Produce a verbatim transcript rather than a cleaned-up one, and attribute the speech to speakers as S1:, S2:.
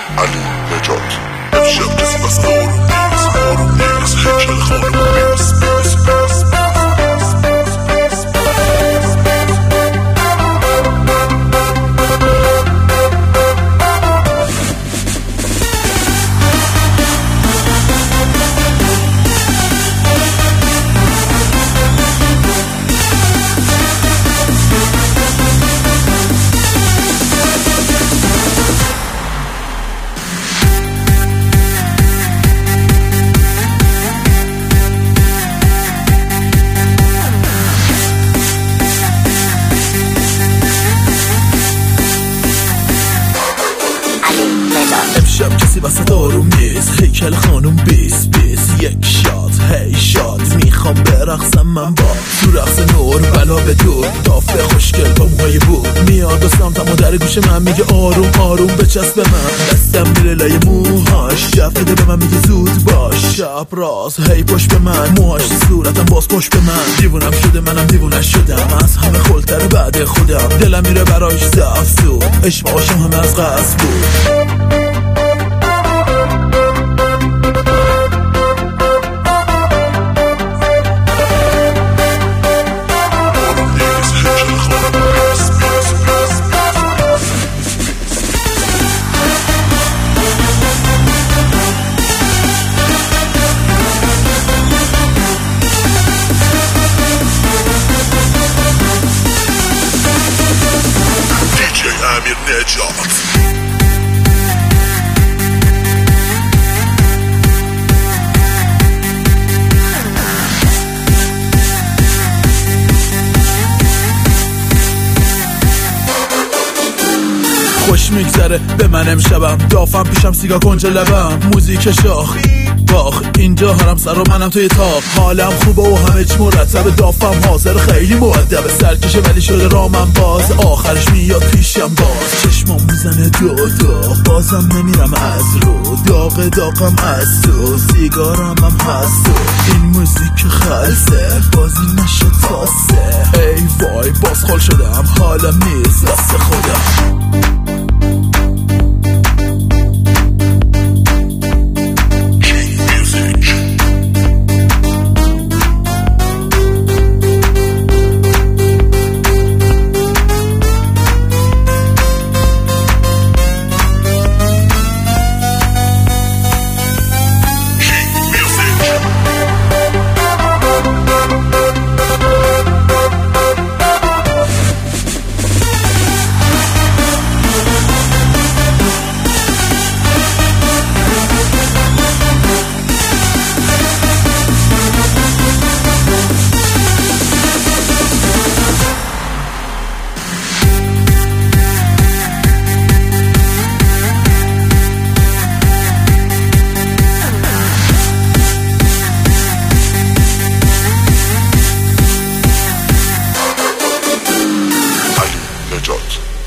S1: علی نجات. امشب کسی بس آروم نیست، آروم نیست، هیکل خانم بیس بیس بیس.
S2: امشب کسی وسط آروم نیست، هیکل خانوم بیس بیس. یک شات هی شات میخوام برقصم من با تو رقص نور بلا به دور. دافه خوشگل با موهای بود میاد و سمتم و در گوش من میگه آروم آروم بچسب به من. دستم میره لای موهاش، شب بده به من میگه زود باش. شب راست هی پشت به من، موهاش صورتم باز پشت به من. دیوونم شده منم دیوونه شدم، از همه خلتر بعد خودم. دلم میره برایش زفزود، عشق عاشم همه از قصد بود.
S1: امیر نجات.
S2: خوش میگذره به من امشبم، دافم پیشم سیگار کنج لبم. موزیک شاخ باخ اینجا هرم سر و منم توی تاق. حالم خوبه و همه چی مرتبه، دافم حاضر خیلی مؤدبه. سرکشه ولی شده رامم باز، آخرش میاد پیشم باز. چشمام میزنه دو دو بازم نمیرم از رو. داغ داغم از تو، سیگارم هم هست تو. این موزیک خلصه بازی نشه تاسه. ای وای باز خال شدم، حالم نیست دست خودم.
S1: نجات.